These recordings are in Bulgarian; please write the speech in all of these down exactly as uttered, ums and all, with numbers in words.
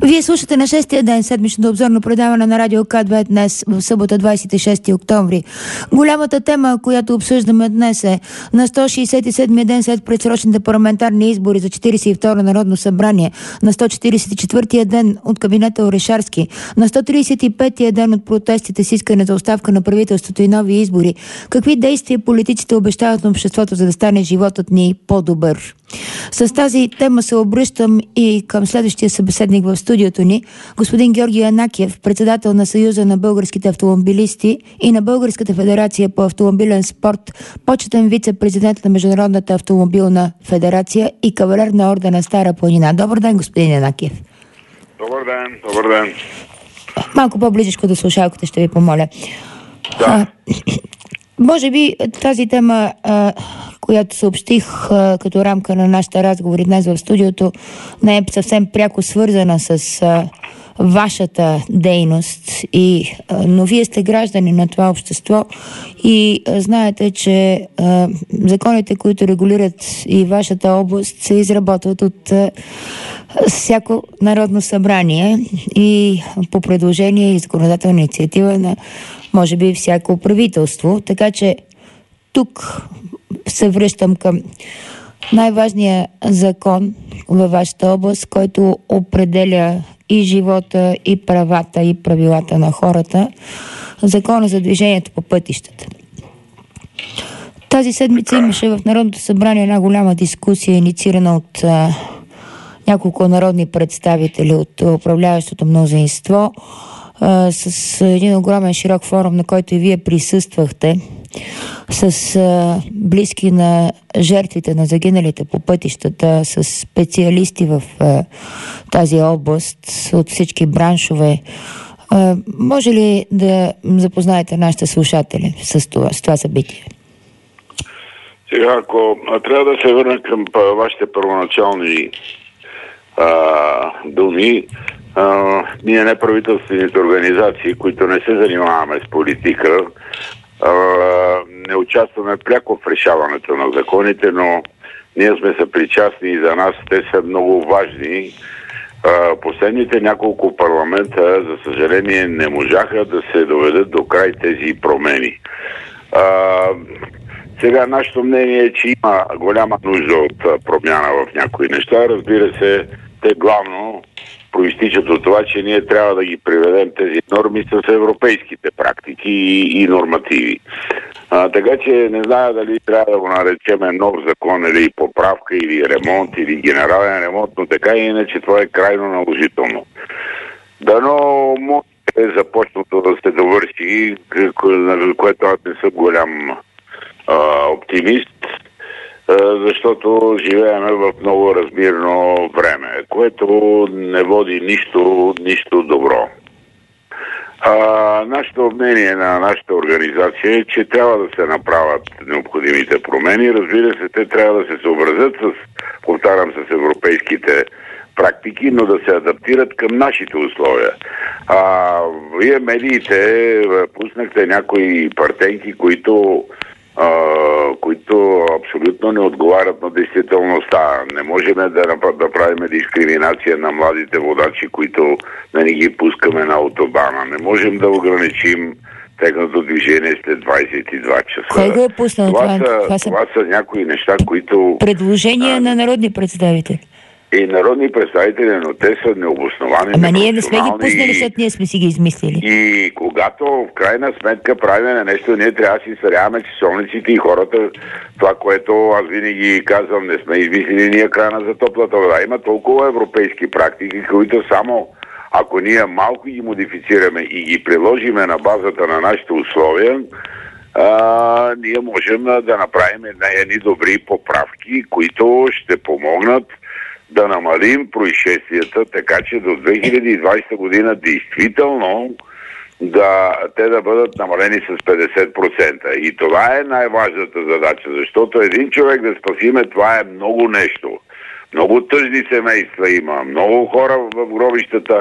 Вие слушате на шестия ден седмичното обзорно предаване на Радио К две днес в събота двадесет и шести октомври. Голямата тема, която обсъждаме днес е на сто шейсет и седмия ден след предсрочните парламентарни избори за четиридесет и второ Народно събрание, на сто четиридесет и четвъртия ден от кабинета Орешарски, на сто тридесет и петия ден от протестите с искане за оставка на правителството и нови избори. Какви действия политиците обещават на обществото, за да стане животът ни по-добър? С тази тема се обръщам и към следващия събеседник в студиото ни, господин Георги Янакиев, председател на Съюза на българските автомобилисти и на Българската федерация по автомобилен спорт, почетен вице-президент на Международната автомобилна федерация и кавалер на ордена Стара планина. Добър ден, господин Янакиев. Добър ден, добър ден. Малко по-близичко до слушалката ще ви помоля. Да. А, може би тази тема, а, която съобщих а, като рамка на нашите разговори днес в студиото, не е съвсем пряко свързана с а, вашата дейност, и, а, но вие сте граждани на това общество и а, знаете, че а, законите, които регулират и вашата област, се изработват от а, всяко народно събрание и по предложение и законодателна инициатива на, може би, всяко правителство. Така че тук се връщам към най-важния закон във вашата област, който определя и живота, и правата, и правилата на хората. Закона за движението по пътищата. Тази седмица имаше в Народното събрание една голяма дискусия, инициирана от а, няколко народни представители от управляващото мнозинство, а, с един огромен широк форум, на който и вие присъствахте, с а, близки на жертвите, на загиналите по пътищата, с специалисти в а, тази област от всички браншове. А, може ли да запознаете нашите слушатели с това, с това събитие? Сега, ако трябва да се върна към вашите първоначални а, думи, а, ние неправителствените организации, които не се занимаваме с политика, а, не участваме пряко в решаването на законите, но ние сме съпричастни и за нас те са много важни. А, последните няколко парламента, за съжаление, не можаха да се доведат до край тези промени. А, Сега нашето мнение е, че има голяма нужда от промяна в някои неща. Разбира се, те главно проистичат от това, че ние трябва да ги приведем тези норми с европейските практики и, и нормативи. А, така че не зная дали трябва да го наречеме нов закон или поправка, или ремонт, или генерален ремонт, но така и иначе това е крайно наложително. Дано може е започнато да се довърши, за което аз не съм голям оптимист, защото живееме в много размирно време, което не води нищо, нищо добро. А, нашето мнение на нашата организация е, че трябва да се направят необходимите промени. Разбира се, те трябва да се съобразят с, повтарям, с европейските практики, но да се адаптират към нашите условия. А, вие медиите пуснахте някои партенки, които Uh, които абсолютно не отговарят на действителността. Не можем да, да правим дискриминация на младите водачи, които да не ги пускаме на автобана. Не можем да ограничим техното движение след двадесет и два часа. Кой го е пуснал? Това, Това, са, това, са... това са някои неща, които... Предложения а... на народни представители. И народни представители, но те са необосновани. Ама ние не сме ги пуснали, защото ние сме си ги измислили. И когато в крайна сметка правим на нещо, ние трябва да си сверяваме часовниците и хората. Това, което аз винаги казвам, не сме измислили ние крана за топлата вода. Има толкова европейски практики, които само ако ние малко ги модифицираме и ги приложиме на базата на нашите условия, а, ние можем да направим едни добри поправки, които ще помогнат да намалим происшествията, така че до две хиляди и двадесета година действително да, те да бъдат намалени с петдесет процента. И това е най-важната задача, защото един човек да спасиме, това е много нещо. Много тъжни семейства има, много хора в гробищата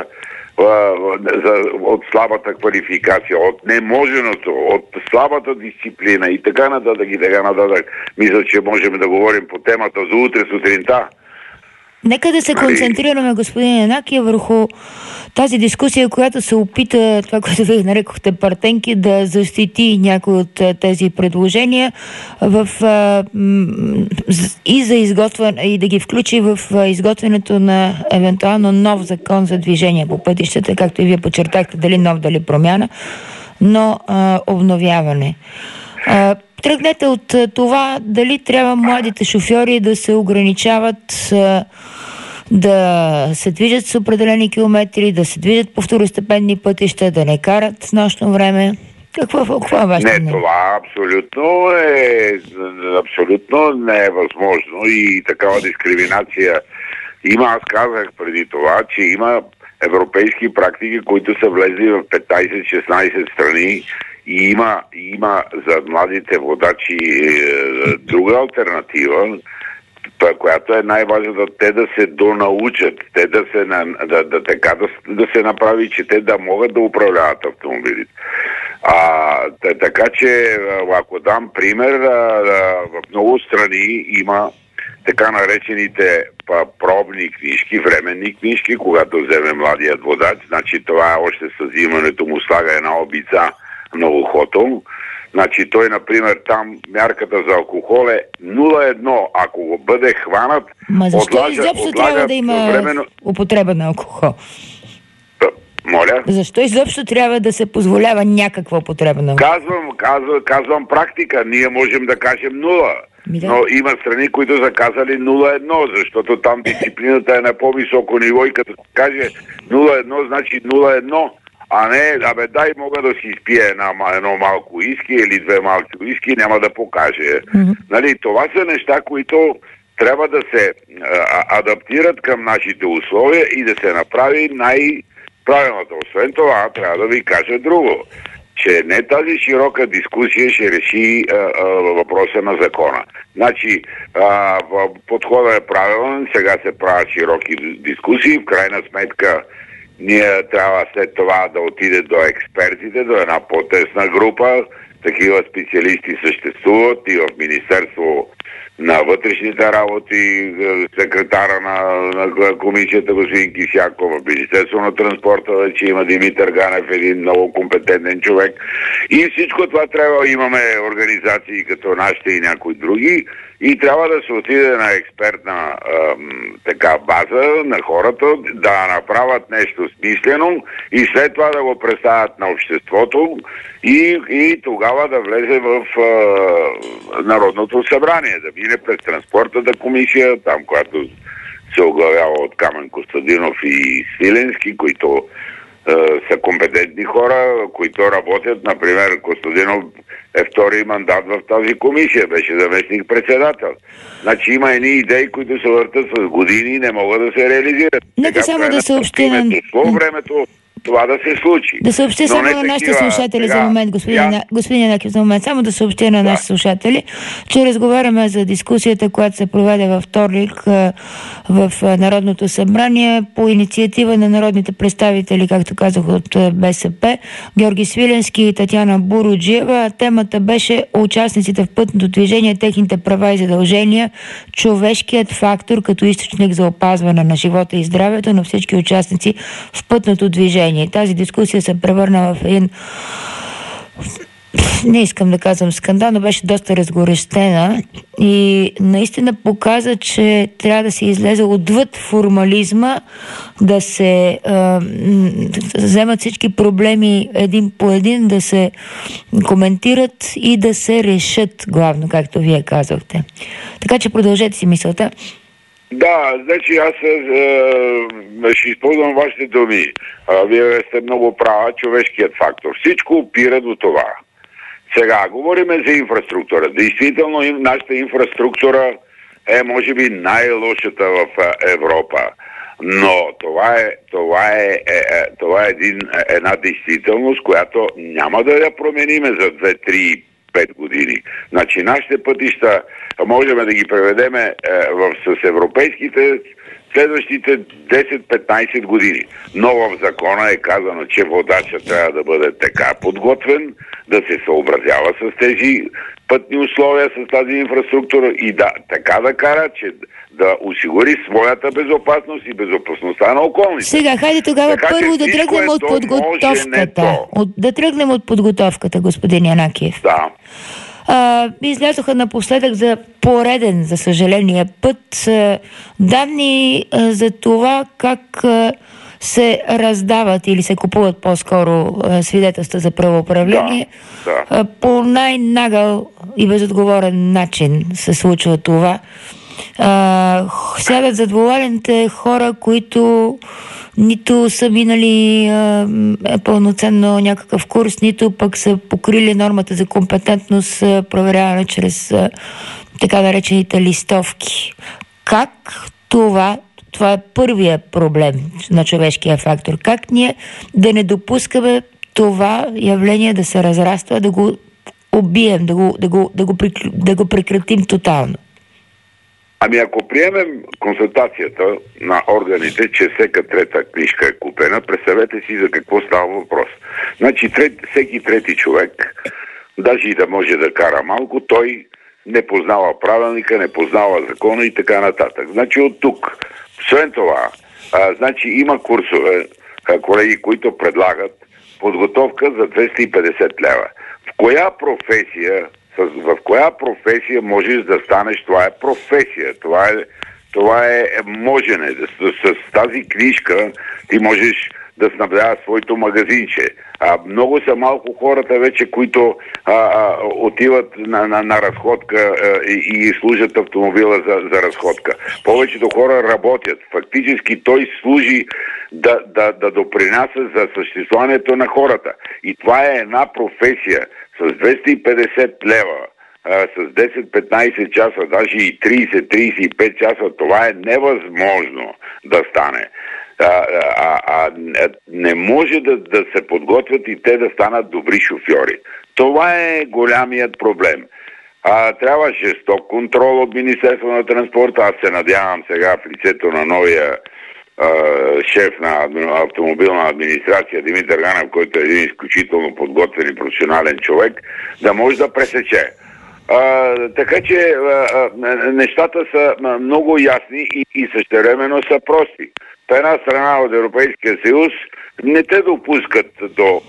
от слабата квалификация, от неможеното, от слабата дисциплина и така нататък и така нататък. Мисля, че можем да говорим по темата за утре сутринта. Нека да се нали... концентрираме, господин Янакиев, върху тази дискусия, която се опита, това, което вие нарекохте партенки, да защити някои от тези предложения в, а, и за изготвяне, и да ги включи в изготвянето на евентуално нов закон за движение по пътищата, както и вие подчертахте, дали нов, дали промяна, но а, обновяване. А, тръгнете от това дали трябва младите шофьори да се ограничават а, да се движат с определени километри, да се движат по второстепенни пътища, да не карат в нощно време. Какво, какво е вашето мнение? Не, това абсолютно е абсолютно не е възможно и такава дискриминация има. Аз казах преди това, че има европейски практики, които са влезли в петнайсет-шестнайсет страни и има, има за младите водачи е, друга алтернатива, която е най-важната, те да се донаучат, те да се, да, да, така, да, да се направи, че те да могат да управляват автомобилите. А, така че, ако дам пример, в много страни има така наречените пробни книжки, временни книжки, когато вземе младият водач, значи това е още с взимането му слага една обица на ухото. Значи той, например, там мярката за алкохол е нула цяло едно. Ако го бъде хванат, Ма защо отлажа, изобщо трябва да има временно... употреба на алкохол? Моля? Защо изобщо трябва да се позволява някаква употреба на алкохол? Казвам, казвам, казвам практика. Ние можем да кажем нула. Да. Но има страни, които са казали нула цяло едно, защото там дисциплината е на по-високо ниво и като каже нула цяло едно, значи нула цяло едно. А не, абе дай мога да си изпия една, едно малко уиски или две малки уиски, няма да покаже. Mm-hmm. Нали, това са неща, които трябва да се а, адаптират към нашите условия и да се направи най-правилното. Освен това, трябва да ви кажа друго, че не тази широка дискусия ще реши а, а, въпроса на закона. Значи, а, подходът е правилен, сега се правят широки дискусии, в крайна сметка ние трябва след това да отиде до експертите, до една по-тесна група. Такива специалисти съществуват и в Министерство на вътрешните работи, секретара на, на комисията господин Кисяков, в Министерство на транспорта вече има Димитър Ганев, един много компетентен човек. И всичко това трябва, имаме организации като нашите и някои други, и трябва да се отиде на експертна ем, така база на хората, да направят нещо смислено и след това да го представят на обществото и, и тогава да влезе в е, Народното събрание, да мине през транспортната комисия, там, която се оглавява от Камен Костадинов и Свиленски, които е, са компетентни хора, които работят. Например, Костадинов е втори мандат в тази комисия, беше заместник председател. Значи има едни идеи, които се въртат с години и не могат да се реализират. Нека само да съобщи на... времето това да се случи. Да съобщи само на нашите такива... слушатели сега... за момент, господин, я... господин Янакиев, за момент. Само да съобщи на да. нашите слушатели, че разговаряме за дискусията, която се проведе във вторник в Народното събрание по инициатива на народните представители, както казах, от БСП, Георги Свиленски и Татяна Буруджиева. Темата беше участниците в пътното движение, техните права и задължения, човешкият фактор като източник за опазване на живота и здравето на всички участници в пътното движение. Тази дискусия се превърна в един, не искам да казвам скандал, но беше доста разгорещена и наистина показа, че трябва да се излезе отвъд формализма, да се а, вземат всички проблеми един по един, да се коментират и да се решат главно, както вие казахте. Така че продължете си мисълта. Да, значи аз е, ще използвам вашите думи. А, вие сте много права, човешкият фактор. Всичко опира до това. Сега, говориме за инфраструктура. Действително, нашата инфраструктура е, може би, най-лошата в Европа. Но това е, това е, е, е, това е един, една действителност, която няма да я промениме за две, три, пет години. Значи, нашите пътища можем да ги преведеме е, в, с европейските следващите десет-петнайсет години. Но в закона е казано, че водачът трябва да бъде така подготвен, да се съобразява с тези пътни условия, с тази инфраструктура и да така да кара, че да осигури своята безопасност и безопасността на околните. Сега, хайде тогава така, първо да тръгнем от подготовката. От, да тръгнем от подготовката, господин Янакиев. Да. А, излязоха напоследък за пореден, за съжаление, път а, данни а, за това как а, се раздават или се купуват по-скоро а, свидетелства за правоуправление. Да, да. А, по най-нагъл и безотговорен начин се случва това. А, сядат зад воланите хора, които нито са минали а, пълноценно някакъв курс, нито пък са покрили нормата за компетентност, а, проверяване чрез а, така наречените листовки. Как това, това е първия проблем на човешкия фактор, как ние да не допускаме това явление да се разраства, да го убием, да го, да го, да го, да го прекратим тотално? Ами ако приемем констатацията на органите, че всека трета книжка е купена, представете си за какво става въпрос. Значи трет, всеки трети човек, даже и да може да кара малко, той не познава правилника, не познава закона и така нататък. Значи от тук, освен това, а, значи има курсове, а, колеги, които предлагат подготовка за двеста и петдесет лева. В коя професия В коя професия можеш да станеш? Това е професия. Това е, това е можене. С, с, с тази книжка ти можеш да снабдяваш своето магазинче. А, много са малко хората вече, които а, а, отиват на, на, на разходка а, и, и служат автомобила за, за разходка. Повечето хора работят. Фактически той служи да, да, да допринася за съществуването на хората. И това е една професия. С двеста и петдесет лева, а, с десет-петнайсет часа, даже и трийсет-трийсет и пет часа, това е невъзможно да стане. А, а, а, не може да, да се подготвят и те да станат добри шофьори. Това е голямият проблем. А, трябва жесток контрол от Министерство на транспорта. Аз се надявам сега в лицето на новия шеф на автомобилна администрация Димитър Ганев, който е един изключително подготвен и професионален човек, да може да пресече. А, така че а, нещата са много ясни и, и същевременно са прости. В една страна от Европейския съюз не те допускат до,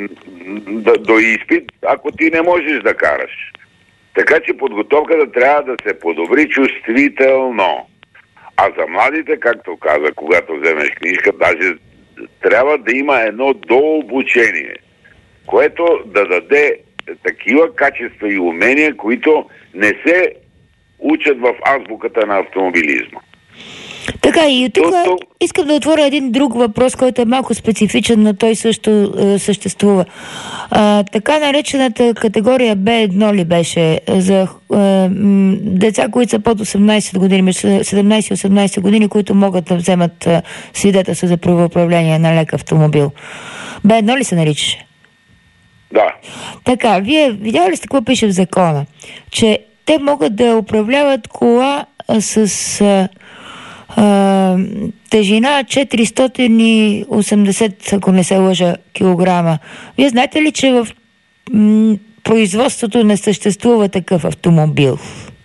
до, до изпит, ако ти не можеш да караш. Така че подготовката трябва да се подобри чувствително. А за младите, както каза, когато вземеш книжка, даже трябва да има едно дообучение, което да даде такива качества и умения, които не се учат в азбуката на автомобилизма. Така и тук искам да отворя един друг въпрос, който е малко специфичен, но той също е, съществува. А, така наречената категория Б едно ли беше за е, м, деца, които са под осемнайсет години, между седемнайсет и осемнайсет години, които могат да вземат е, свидетелство за правоуправление на лек автомобил. Б едно ли се наричаше? Да. Така, вие видяли ли сте какво пише в закона? Че те могат да управляват кола а, с... А, Uh, тежина четиристотин и осемдесет, ако не се лъжа, килограма. Вие знаете ли, че в м- производството не съществува такъв автомобил?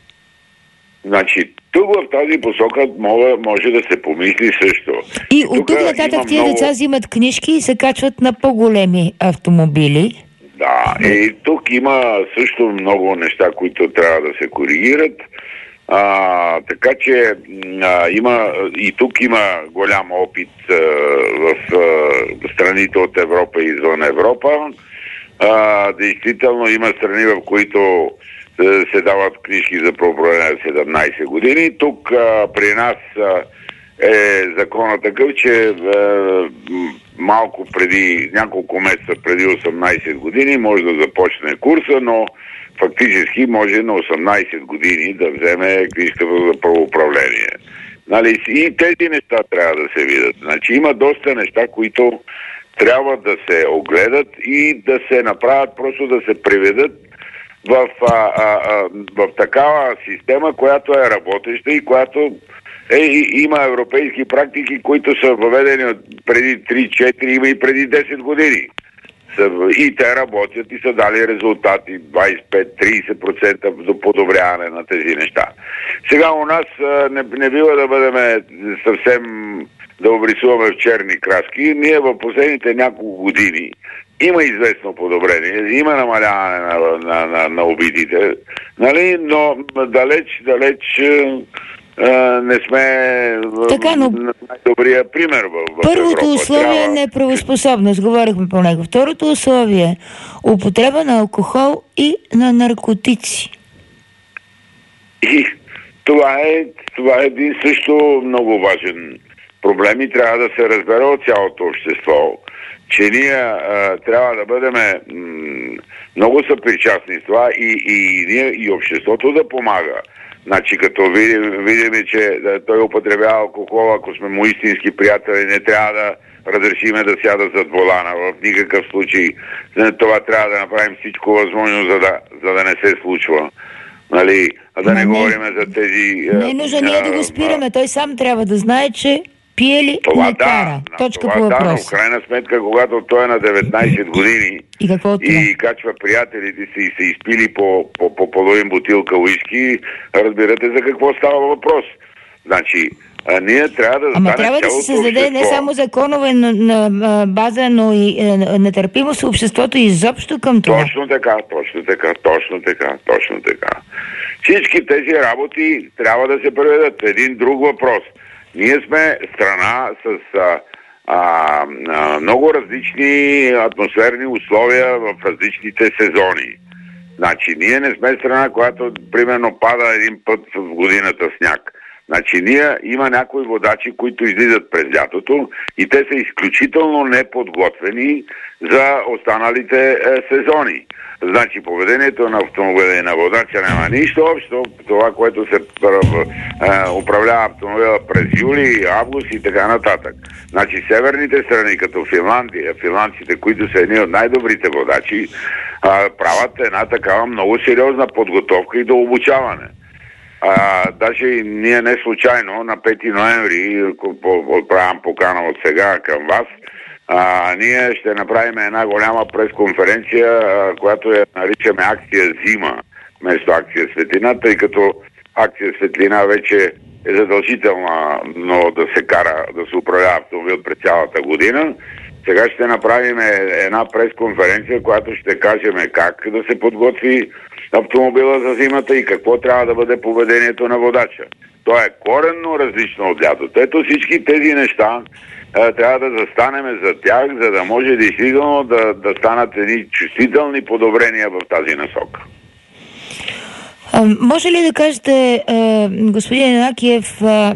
Значи, тук в тази посока може, може да се помисли също. И, и от тук нататък тия много... деца взимат книжки и се качват на по-големи автомобили. Да, и тук има също много неща, които трябва да се коригират. А, така че а, има и тук има голям опит а, в а, страните от Европа и извън Европа. А, действително има страни, в които а, се дават книжки за правоуправление на седемнайсет години. Тук а, при нас а, е законът такъв, че а, малко преди, няколко месеца преди осемнайсет години може да започне курса, но фактически може на осемнайсет години да вземе книжката за правоуправление. Нали? И тези неща трябва да се видят. Значи има доста неща, които трябва да се огледат и да се направят, просто да се приведат в, а, а, а, в такава система, която е работеща и която Е, има европейски практики, които са въведени от преди три-четири, има и преди десет години. И те работят и са дали резултати двайсет и пет до трийсет процента до подобряване на тези неща. Сега у нас не, не бива да бъдем съвсем да обрисуваме в черни краски. Ние в последните няколко години има известно подобрение, има намаляване на, на, на, на обидите, нали? Но далеч, далеч не сме така, но... най-добрия пример в, в Първото Европа. условие Трябва... е неправоспособност, говорихме по него. Второто условие е употреба на алкохол и на наркотици. И това е, това е един също много важен проблем и трябва да се разбере от цялото общество, че ние а, трябва да бъдем м- много съпричастни с това и, и, ние, и обществото да помага. Значи като видим, видим че да, той употребява алкохол, ако сме му истински приятели, не трябва да разрешиме да сяда зад волана в никакъв случай. Това трябва да направим всичко възможно, за да, за да не се случва. Нали? А да не, не говорим за тези... Не е нужно ние да го спираме. А, той сам трябва да знае, че пие ли това не да, кара. Точка това по въпрос. Да, но в крайна сметка, когато той е на деветнайсет години и, какво и качва приятелите си и се изпили по, по, по половин бутилка уиски, разбирате за какво става въпрос. Значи, а ние трябва да Ама трябва да се създаде общество. Не само законове на, на база, но и е, нетърпимост в обществото изобщо към това. Точно така, точно така, точно така, точно така. Всички тези работи трябва да се преведат. Един друг въпрос. Ние сме страна с а, а, а, много различни атмосферни условия в различните сезони. Значи, ние не сме страна, която примерно пада един път в годината сняг. Значи, ние има някои водачи, които излизат през лятото и те са изключително неподготвени за останалите е, сезони. Значи, поведението на автомобила и на водача няма нищо общо. Това, което се е, управлява автомобила през юли, август и така нататък. Значи, северните страни, като Финландия, финландците, които са едни от най-добрите водачи, е, правят една такава много сериозна подготовка и до обучаване. А, даже и ние не случайно на пети ноември отправям покана от сега към вас. А, ние ще направим една голяма пресконференция, а, която я наричаме акция Зима, вместо акция Светлина, тъй като акция Светлина вече е задължителна, но да се кара, да се управлява автомобил през цялата година. Сега ще направим една пресконференция, която ще кажем как да се подготви автомобила за зимата и какво трябва да бъде поведението на водача. То е коренно различно от лятото. Ето всички тези неща а, трябва да застанем за тях, за да може действително да, да станат едни чувствителни подобрения в тази насока. А, може ли да кажете, а, господин Янакиев, а,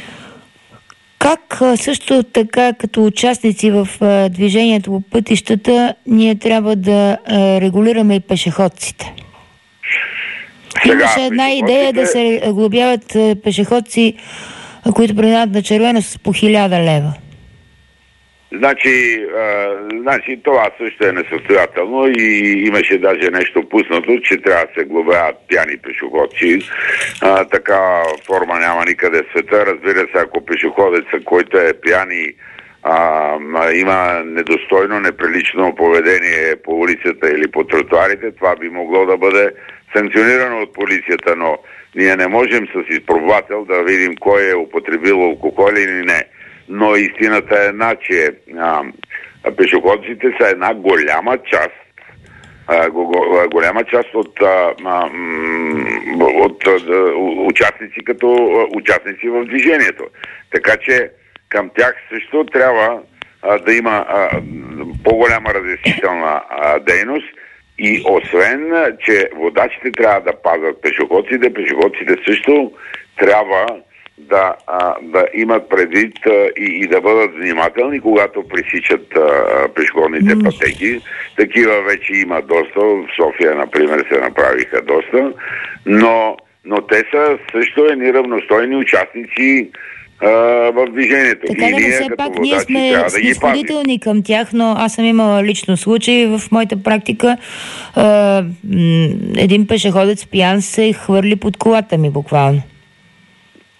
как а, също така като участници в а, движението по пътищата ние трябва да а, регулираме и пешеходците? Сега, имаше една идея да се глобяват пешеходци, които преминават на червено с по хиляда лева. Значи, а, значи това също е несъстоятелно и имаше даже нещо пуснато, че трябва да се глобяват пияни пешеходци. А, така форма няма никъде в света. Разбира се, ако пешеходеца, който е пияни, а, има недостойно, неприлично поведение по улицата или по тротуарите, това би могло да бъде санкционирано от полицията, но ние не можем с изпробовател да видим кой е употребил алкохол или не. Но истината е една, че а, пешеходците са една голяма част а, го, голяма част от, а, а, от а, участници като а, участници в движението. Така че към тях също трябва а, да има а, по-голяма разяснителна а, дейност. И освен, че водачите трябва да пазят пешеходците, пешеходците също трябва да, а, да имат предвид а, и, и да бъдат внимателни, когато пресичат а, пешеходните mm. пътеки. Такива вече има доста. В София, например, се направиха доста. Но, но те са също едни равностойни участници в движението. Така да, все пак ние сме снисходителни към тях, но аз съм имала лично случай в моята практика. А, един пешеходец пиян се хвърли под колата ми буквално.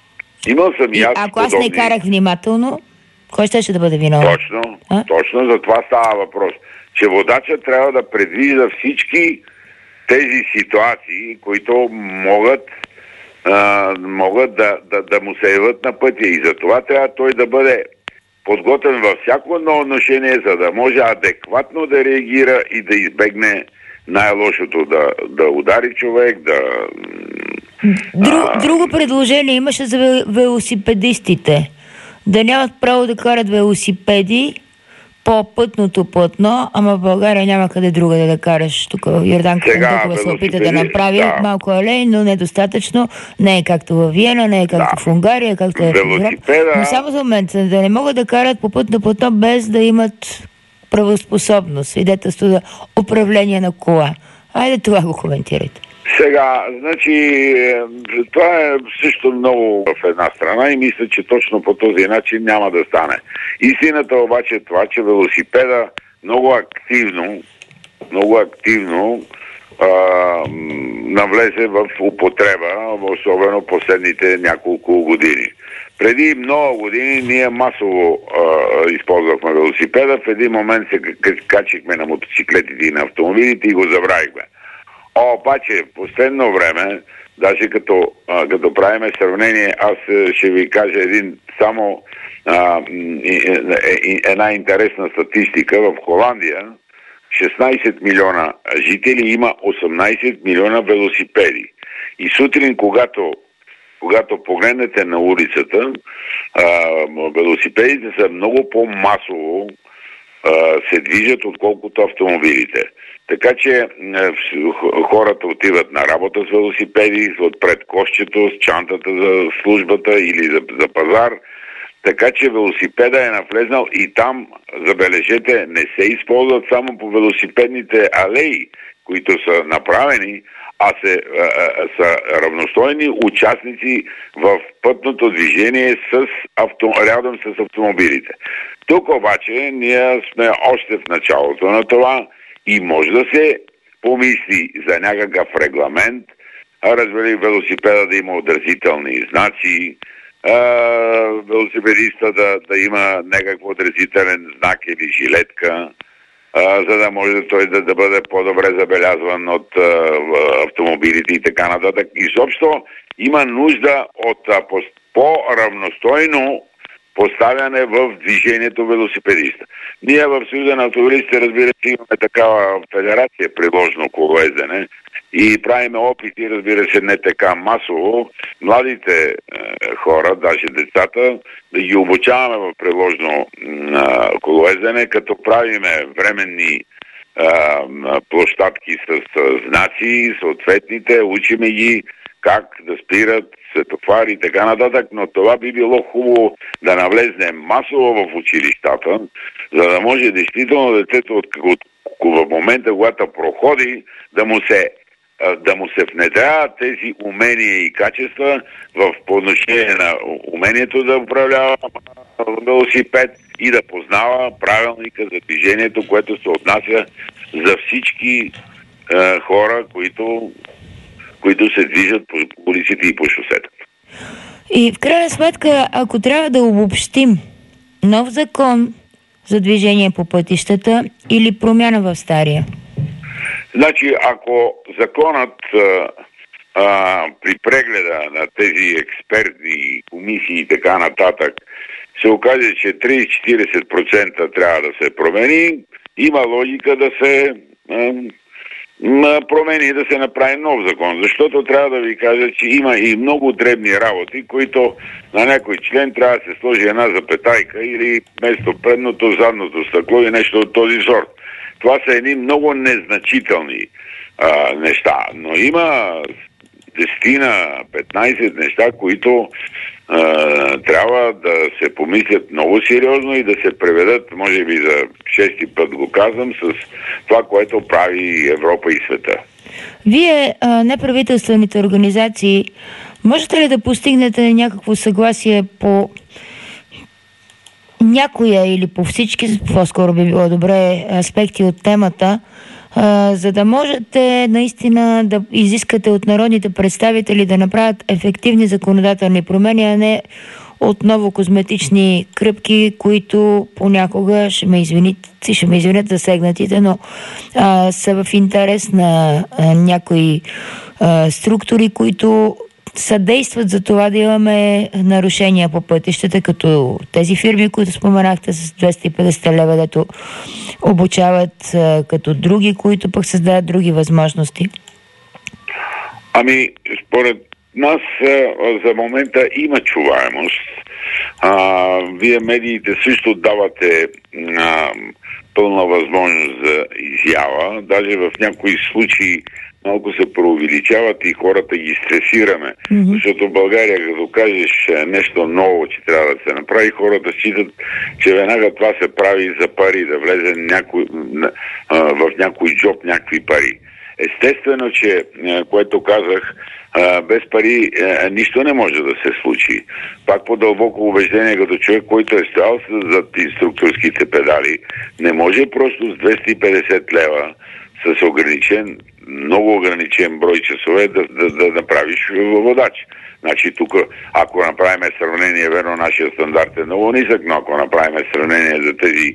Имал съм и аз ако аз подобни... не карах внимателно, кой ще, ще да бъде виновен? Точно, а? точно за това става въпрос. Че водачът трябва да предвижда всички тези ситуации, които могат, а, могат да, да, да му се явят на пътя. И за това трябва той да бъде подготвен във всяко едно отношение, за да може адекватно да реагира и да избегне най-лошото, да, да удари човек, да... Друг, а... Друго предложение имаше за велосипедистите. Да нямат право да карат велосипеди по пътното платно, ама в България няма къде друга да, да караш. Тук Йордан Кандакова се опита да направи да. малко алей, но недостатъчно. Не е както във Виена, не е както да. в Унгария, както е в Европа. Но само за момент, да не могат да карат по пътно платно без да имат правоспособност, свидетелство за управление на кола. Айде това го коментирайте. Сега, значи, това е също много в една страна и мисля, че точно по този начин няма да стане. Истината обаче е това, че велосипеда много активно, много активно а, навлезе в употреба, особено последните няколко години. Преди много години ние масово а, използвахме велосипеда, в един момент се качихме на мотоциклетите и на автомобилите и го забравихме. О, обаче, в последно време, даже като, а, като правиме сравнение, аз ще ви кажа един само а, и, и, една интересна статистика. В Холандия шестнайсет милиона жители, има осемнайсет милиона велосипеди. И сутрин, когато, когато погледнете на улицата, а, велосипедите са много по-масово а, се движат, отколкото автомобилите. Така че хората отиват на работа с велосипеди, отпред кошчето, с чантата за службата или за, за пазар. Така че велосипеда е навлезнал и там, забележете, не се използват само по велосипедните алеи, които са направени, а се, а, а, са равностойни участници в пътното движение с авто, рядом с автомобилите. Тук обаче ние сме още в началото на това и може да се помисли за някакъв регламент, разбери велосипеда да има отразителни знаци, а, велосипедиста да, да има някакъв отразителен знак или жилетка, а, за да може той да, да бъде по-добре забелязван от а, автомобилите и така нататък. Изобщо има нужда от а, по-равностойно поставяне в движението велосипедиста. Ние в Съюза на автомобилистите, разбира се, имаме такава федерация приложно колоездене и правиме опити, разбира се, не така масово, младите е, хора, даже децата, да ги обучаваме в приложно е, колоездене, като правиме временни е, площадки с, с знаци, съответните, учиме ги как да спират светофари и така нататък, но това би било хубаво да навлезне масово в училищата, за да може действително детето от, от, от в момента, когато проходи, да му се да му се внедряват тези умения и качества в отношение на умението да управлява велосипед и да познава правилника за движението, което се отнася за всички е, хора, които които се движат по улиците и по шосетата. И в крайна сметка, ако трябва да обобщим нов закон за движение по пътищата или промяна в стария? Значи, ако законът а, а, при прегледа на тези експертни комисии и така нататък се окаже, че трийсет до четирийсет процента трябва да се промени, има логика да се а, промени, да се направи нов закон, защото трябва да ви кажа, че има и много дребни работи, които на някой член трябва да се сложи една запетайка или вместо предното, задното стъкло и нещо от този сорт. Това са едни много незначителни а, неща, но има десет-петнайсет неща, които а, трябва да се помислят много сериозно и да се преведат, може би за шести път го казвам, с това, което прави Европа и света. Вие, а, неправителствените организации, можете ли да постигнете някакво съгласие по някоя или по всички, по-скоро би било добре, аспекти от темата, а, за да можете наистина да изискате от народните представители да направят ефективни законодателни промени, а не отново козметични кръпки, които понякога, ще ме извинят, ще ме извинят засегнатите, но а, са в интерес на а, някои а, структури, които съдействат за това да имаме нарушения по пътищата, като тези фирми, които споменахте с двеста и петдесет лева, дето обучават, а, като други, които пък създават други възможности. Ами, според нас за момента има чуваемост. А, вие медиите също давате а, пълна възможност за изява. Даже в някои случаи малко се преувеличават и хората ги стресираме. Mm-hmm. Защото в България, като кажеш нещо ново, че трябва да се направи, хората считат, че веднага това се прави за пари, да влезе някой, а, в някой джоб някакви пари. Естествено, че, което казах, без пари нищо не може да се случи. Пак по дълбоко убеждение, като човек, който е стоял зад инструкторските педали, не може просто с двеста и петдесет лева с ограничен, много ограничен брой часове да, да, да направиш водач. Значи тук, ако направим сравнение, верно, нашия стандарт е много нисък, но ако направим сравнение за тези,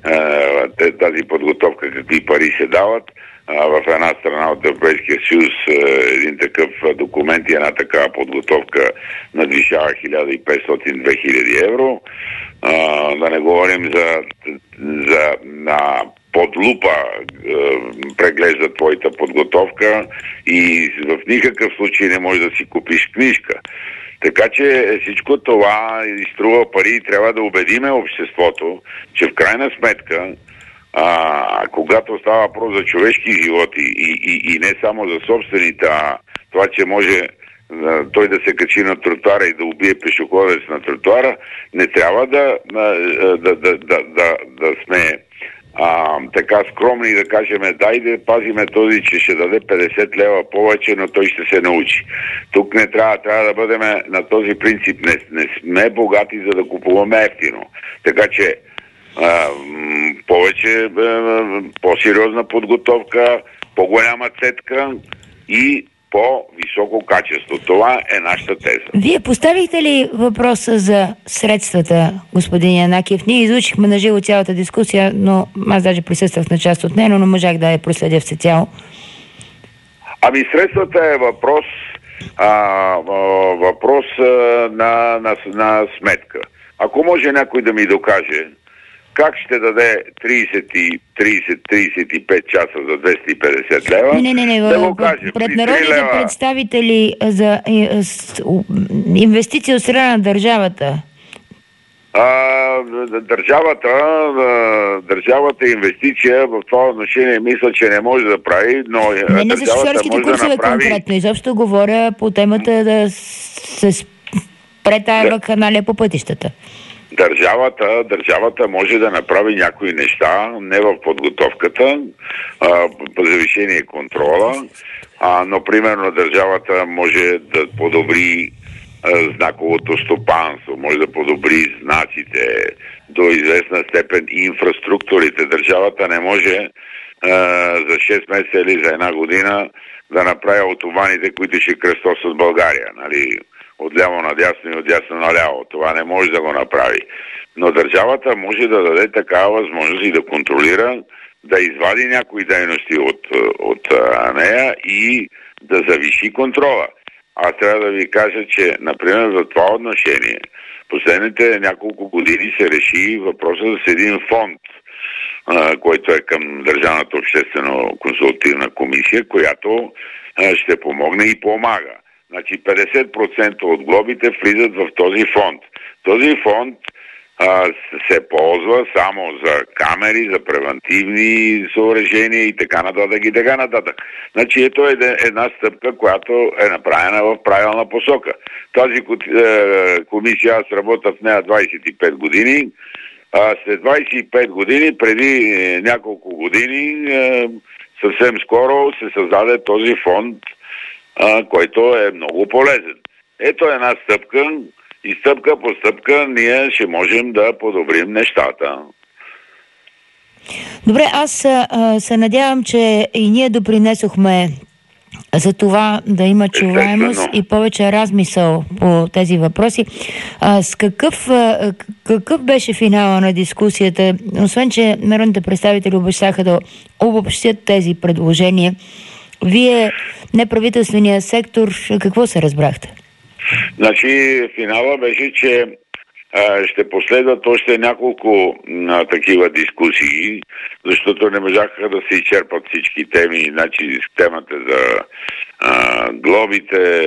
тази подготовка, какви пари се дават, в една страна от Европейския съюз един такъв документ и една такава подготовка надвишава хиляда и петстотин до две хиляди евро. Да не говорим за, за на под лупа преглежда твоята подготовка и в никакъв случай не можеш да си купиш книжка. Така че всичко това изструва пари и трябва да убедиме обществото, че в крайна сметка А, когато става въпрос за човешки животи и, и, и не само за собствените, а това, че може а, той да се качи на тротуара и да убие пешеходец на тротуара, не трябва да, да, да, да, да, да, да сме а, така скромни и да кажем, дай да пазиме този, че ще даде петдесет лева повече, но той ще се научи. Тук не трябва, трябва да бъдем на този принцип. Не, не сме богати, за да купуваме ефтино. Така че А, повече, по-сериозна подготовка, по-голяма цетка и по-високо качество. Това е нашата теза. Вие поставихте ли въпроса за средствата, господин Янакиев? Ние изучихме на живо цялата дискусия, но аз даже присъствах на част от нея, но не можах да я проследя всецяло. Ами средствата е въпрос, а, въпрос а, на, на, на сметка. Ако може някой да ми докаже как ще даде трийсет до трийсет и пет часа за двеста и петдесет лева? Не, не, не, да го каже. Пред народните лева... представители за инвестиции от страна на държавата. А, държавата, държавата инвестиция в това отношение мисля, че не може да прави, но не, не за шофьорските курсове да направи... конкретно. Изобщо говоря по темата да се спре тая вакханалия по пътищата. Държавата, държавата може да направи някои неща, не в подготовката, а, по завишение контрола, а, но примерно държавата може да подобри а, знаковото стопанство, може да подобри знаците, до известна степен и инфраструктурите. Държавата не може а, за шест месеца или за една година да направи автобаните, които ще кръстосат България, нали? Отляво надясно и отдясно наляво. Това не може да го направи. Но държавата може да даде такава възможност и да контролира, да извади някои дейности от, от а, нея и да завиши контрола. Аз трябва да ви кажа, че, например, за това отношение, последните няколко години се реши въпроса с един фонд, а, който е към Държавната обществено-консултативна комисия, която а, ще помогне и помага. Значи петдесет процента от глобите влизат в този фонд. Този фонд а, се ползва само за камери, за превентивни съоръжения и така нататък и така нататък. Значи ето е една стъпка, която е направена в правилна посока. Тази комисия, аз работя в нея двайсет и пет години. А след двайсет и пет години, преди няколко години, съвсем скоро се създаде този фонд, А, който е много полезен. Ето една стъпка и стъпка по стъпка ние ще можем да подобрим нещата. Добре, аз а, се надявам, че и ние допринесохме за това да има чуваемост и повече размисъл по тези въпроси. А, с какъв, а, какъв беше финала на дискусията? Освен, че народните представители обещаха да обобщят тези предложения, вие, неправителствения сектор, какво се разбрахте? Значи, финала беше, че а, ще последват още няколко а, такива дискусии, защото не можаха да се изчерпат всички теми. Значи, темата за а, глобите,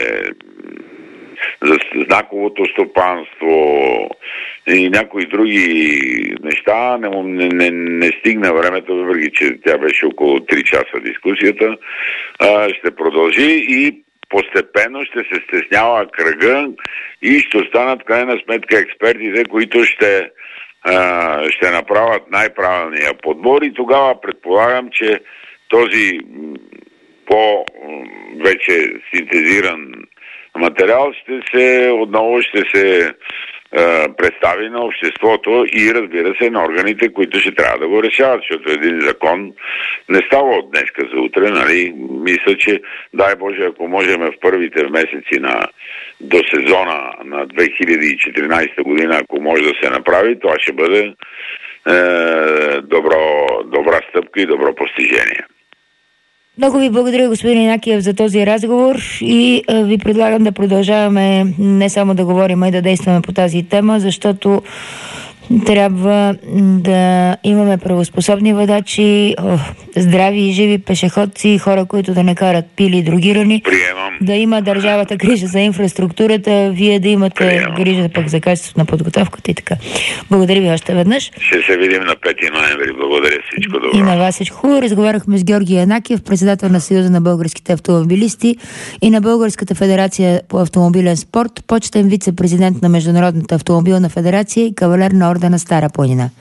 за знаковото стопанство и някои други неща. Не, не, не, не стигна времето, въпреки че тя беше около три часа дискусията. А, ще продължи и постепенно ще се стеснява кръга и ще останат в крайна сметка експертите, които ще, а, ще направят най-правилния подбор, и тогава предполагам, че този по-вече синтезиран материал ще се, отново ще се а, представи на обществото и, разбира се, на органите, които ще трябва да го решават, защото един закон не става от днеска за утре, нали? Мисля, че дай Боже, ако можем в първите месеци на до сезона на две хиляди и четиринадесета година, ако може да се направи, това ще бъде е, добро, добра стъпка и добро постижение. Много ви благодаря, господин Янакиев, за този разговор и а, ви предлагам да продължаваме не само да говорим, а и да действаме по тази тема, защото трябва да имаме правоспособни водачи, здрави и живи пешеходци, хора, които да не карат пили и другирани. Приемам. Да има държавата грижа за инфраструктурата, вие да имате Приемам. грижа пък за качеството на подготовката и така. Благодаря ви още веднъж. Ще се видим на пети ноември. Благодаря, всичко добро. И на вас всичко хубаво. Разговаряхме с Георги Янакиев, председател на Съюза на българските автомобилисти и на Българската федерация по автомобилен спорт, почетен вице-президент на Международната автомобилна федерация и кавалер на ордена Стара планина.